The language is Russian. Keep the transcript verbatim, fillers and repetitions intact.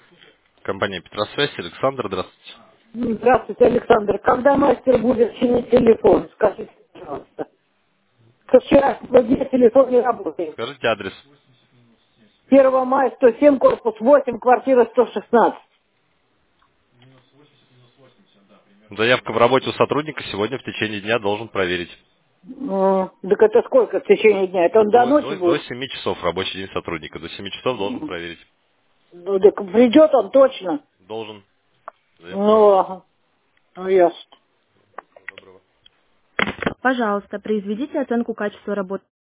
Компания Петросвязь, Александр, здравствуйте. Здравствуйте, Александр. Когда мастер будет чинить телефон? Скажите, пожалуйста. Со вчера мне телефон не работает. Скажите адрес. первого мая сто семь, корпус восемь, квартира сто шестнадцать. Заявка в работе у сотрудника сегодня в течение дня должен проверить. М, Так это сколько в течение дня? Это он до До, ночи до, до будет? семи часов рабочий день сотрудника. До семи часов должен М, проверить. Ну, так придет он точно. Должен. Заявку в Ну, работе. ага. Ну, ясно. Доброго. Пожалуйста, произведите оценку качества работы.